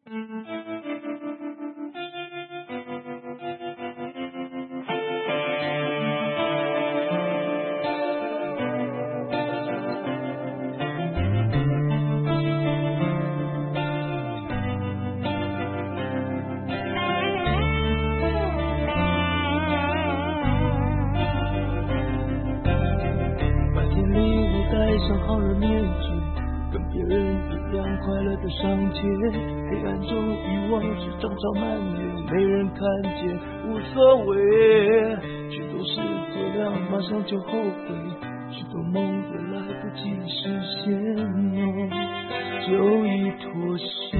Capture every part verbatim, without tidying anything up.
上好人面具，跟别人一样快乐的上街，黑暗中欲望是争吵蔓延，没人看见无所谓，许多事做了马上就后悔，许多梦都来不及实现，就已妥协。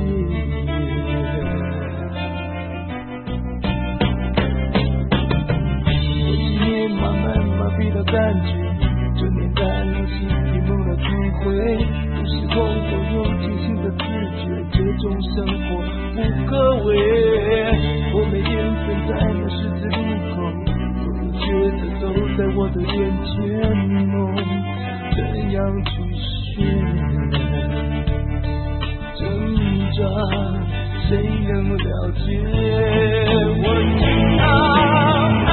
我几年慢慢麻痹的感觉，这年代流行迷蒙的聚会，有时候我有清醒的自觉，这种生活不可为。我每天站在那十字路口，所有抉择都在我的眼前，哦，怎样去选？挣扎，谁能了解？我知道。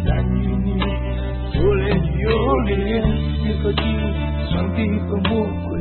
上帝和魔鬼